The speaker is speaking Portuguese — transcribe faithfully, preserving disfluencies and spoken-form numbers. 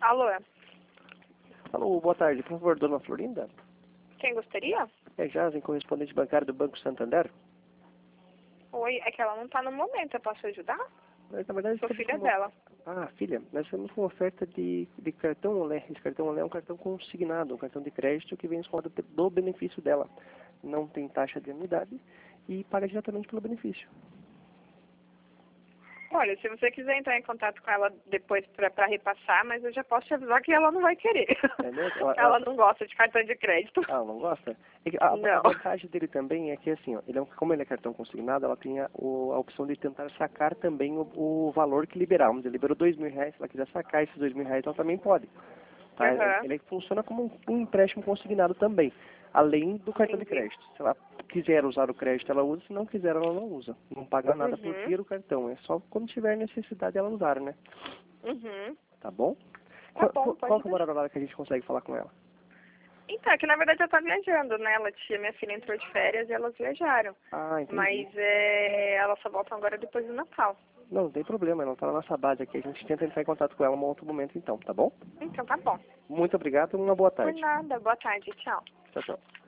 Alô, Alô, boa tarde. Por favor, dona Florinda? quem gostaria? É Jazen, correspondente bancário do Banco Santander? Oi, é que ela não tá no momento, eu posso ajudar? Mas, na verdade, Sou estamos filha com uma... dela. Ah, filha, nós temos uma oferta de, de cartão Olé. Esse cartão Olé é um cartão consignado, um cartão de crédito que vem escolhido do benefício dela. Não tem taxa de anuidade e paga diretamente pelo benefício. Olha, se você quiser entrar em contato com ela depois pra, pra repassar, mas eu já posso te avisar que ela não vai querer. É mesmo? Ela, Ela ela... não gosta de cartão de crédito. Ah, ela não gosta? É que a, a Não. vantagem dele também é que, assim, ó, ele é um, como ele é cartão consignado, ela tem a, o, a opção de tentar sacar também o, o valor que liberar. Vamos dizer, liberou dois mil reais, se ela quiser sacar esses dois mil reais, ela também pode. Tá? Uhum. Ele funciona como um, um empréstimo consignado também, além do cartão de Entendi. crédito. Se ela quiser usar o crédito, ela usa. Se não quiser, ela não usa. Não paga nada por Uhum. ter o cartão. É só quando tiver necessidade ela usar, né? Uhum. Tá bom? Tá Qual, bom, qual, qual pode que é o deixar. horário que a gente consegue falar com ela? Então, é que na verdade ela tá viajando, né? Ela tinha, minha filha entrou de férias e elas viajaram. Ah, entendi. Mas é, elas só voltam agora depois do Natal. Não, não tem problema. Ela tá na nossa base aqui. A gente tenta entrar em contato com ela em um outro momento então, tá bom? Então tá bom. Muito obrigado e uma boa Por tarde. nada. Boa tarde. Tchau. Tchau, tchau.